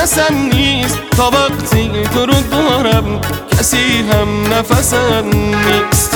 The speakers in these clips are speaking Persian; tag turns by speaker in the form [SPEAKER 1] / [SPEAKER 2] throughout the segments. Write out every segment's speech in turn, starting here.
[SPEAKER 1] کسم نیست تا وقتی تو رو دارم کسی هم نفسم نیست.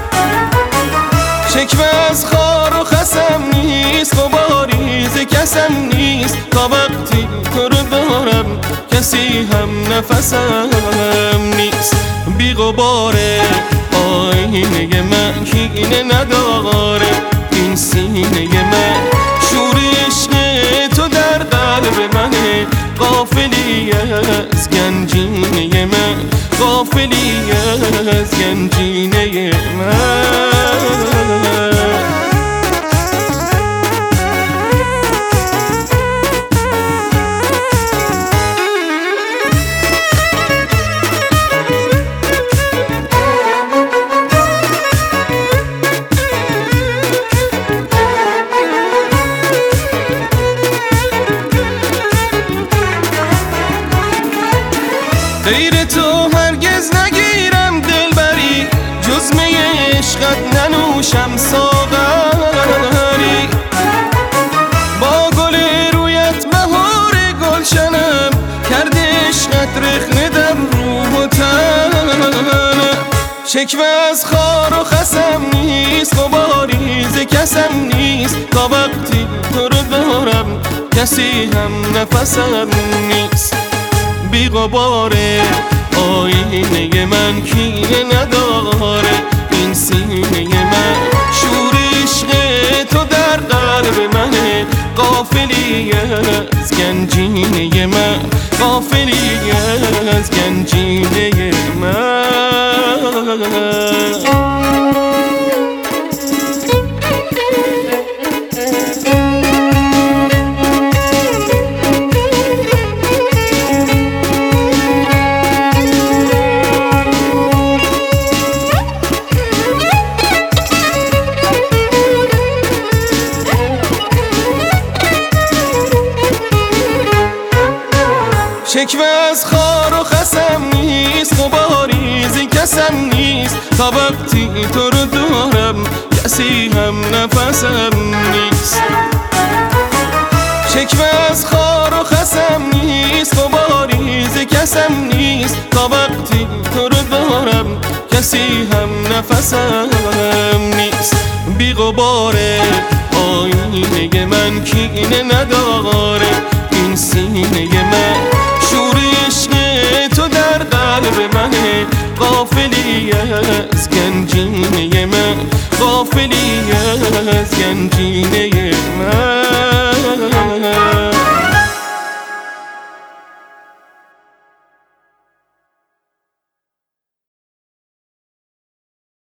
[SPEAKER 1] شکوه از خار و خسم نیست، غباریز کسم نیست تا وقتی تو رو دارم کسی هم نفسم نیست. بی غباره آینه من کینه نداره، این سینه من شور عشق تو در قلب منه. غافلی از گنجینه من، غافلی از گنجینه من. غیر تو هرگز نگیرم دلبری، جز می عشقت ننوشم ساغری. با گل رویت مهار گلشنم، کرده عشقت رخنه در روح و تنم. شکوه از خار و خسم نیست، غباریز کسم نیست تا وقتی تو رو دارم کسی هم نفسم نیست. بی غباره آینه من کینه نداره، این سینه من شور عشق تو در قلب منه. غافلی از گنجینه من، غافلی از گنجینه من. شکوه از خار و خسم نیست، غباریزی کسم نیست تا وقتی تو رو دارم کسی هم نفسم نیست. شکوه از خار و خسم نیست، غباریزی کسم نیست تا وقتی تو رو دارم کسی هم نفسم نیست. بی غباره آینه من کینه نداره، این سینه من شور عشق تو در قلب منه. غافلی از گنجینه من، غافلی از گنجینه من.